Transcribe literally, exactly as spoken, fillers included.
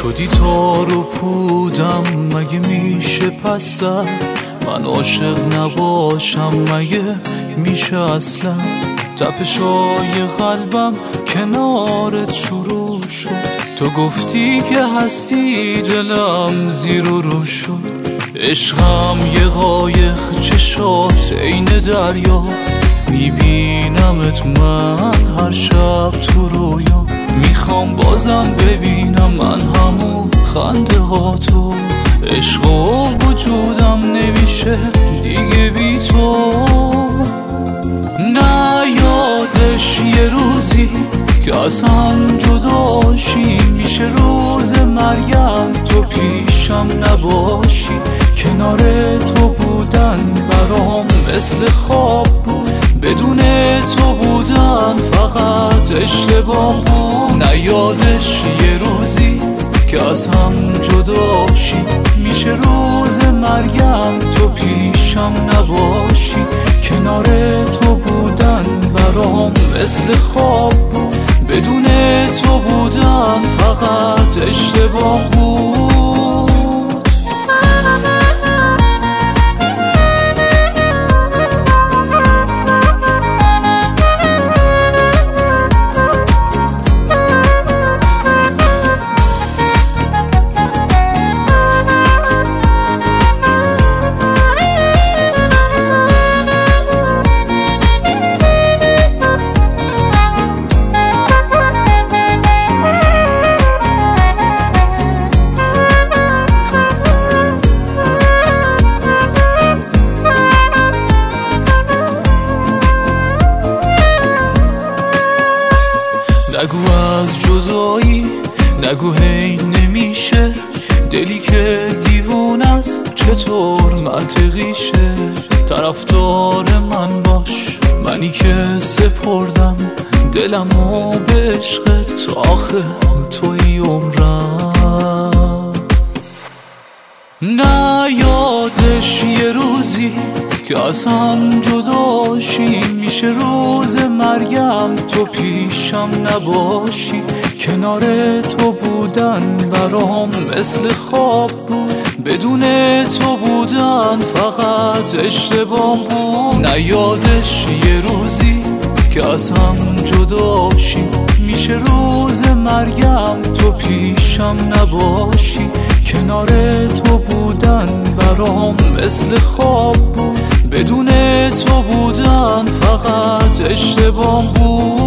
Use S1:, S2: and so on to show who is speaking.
S1: شدی تار و پودم مگه میشه پس من عاشق نباشم مگه میشه اصلا تپشای قلبم کنارت شروع شد تو گفتی که هستی دلم زیر و رو شد عشقم یه قایق چشات عین دریاست میبینمت من هر شب تو رویا میخوام بازم ببینم من همون خنده ها تو عشق و وجودم نمیشه دیگه بی تو نه یادش یه روزی که از هم جداشی میشه روز مرگم تو پیشم نباشی کنار تو بودن برام مثل خواب بود بدون تو بودن فقط اشتباه بود نه یادش یه روزی که از هم جداشی میشه روز مرگم تو پیشم نباشی کنار تو بودن برام مثل خواب بود بدون تو بودن فقط اشتباه بود نگو از جدایی نگو هی نمیشه دلی که دیوون است چطور منطقیشه طرفدار من باش منی که سپردم دلمو به عشقت آخه توی عمرم نه یادش یه روزی که از هم جداشی میشه روز مرگم تو پیشم نباشی کنار تو بودن برام مثل خواب بود بدون تو بودن فقط اشتباه بود نه یادش یه روزی که از هم جداشی میشه روز مرگم تو پیشم نباشی کنار تو بودن برام مثل خواب بود بدون تو بودن فقط اشتباه بود